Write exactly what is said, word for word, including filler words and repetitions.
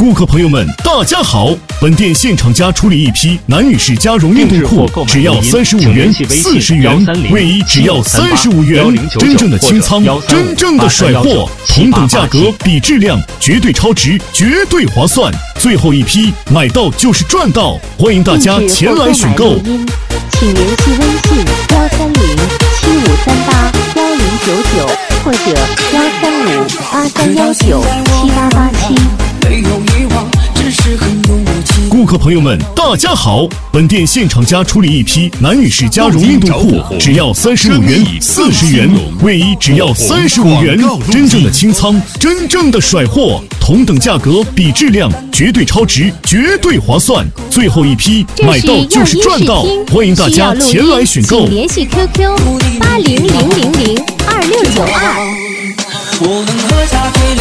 顾客朋友们，大家好！本店现厂家处理一批男女士家绒运动裤，只要三十五元、四十元；卫衣只要三十五元。真正的清仓，真正的甩货，同等价格比质量，绝对超值，绝对划算。最后一批，买到就是赚到，欢迎大家前来选购。 请联系微信幺三零七五三八幺零九九或者幺三五八三幺九七八八七。 顾客朋友们，大家好！本店现厂家处理一批男女士家绒运动裤，只要三十五元、四十元；卫衣只要三十五元。真正的清仓，真正的甩货，同等价格比质量，绝对超值，绝对划算。最后一批，买到就是赚到，欢迎大家前来选购。 请联系 Q Q 八零零零零二六九二。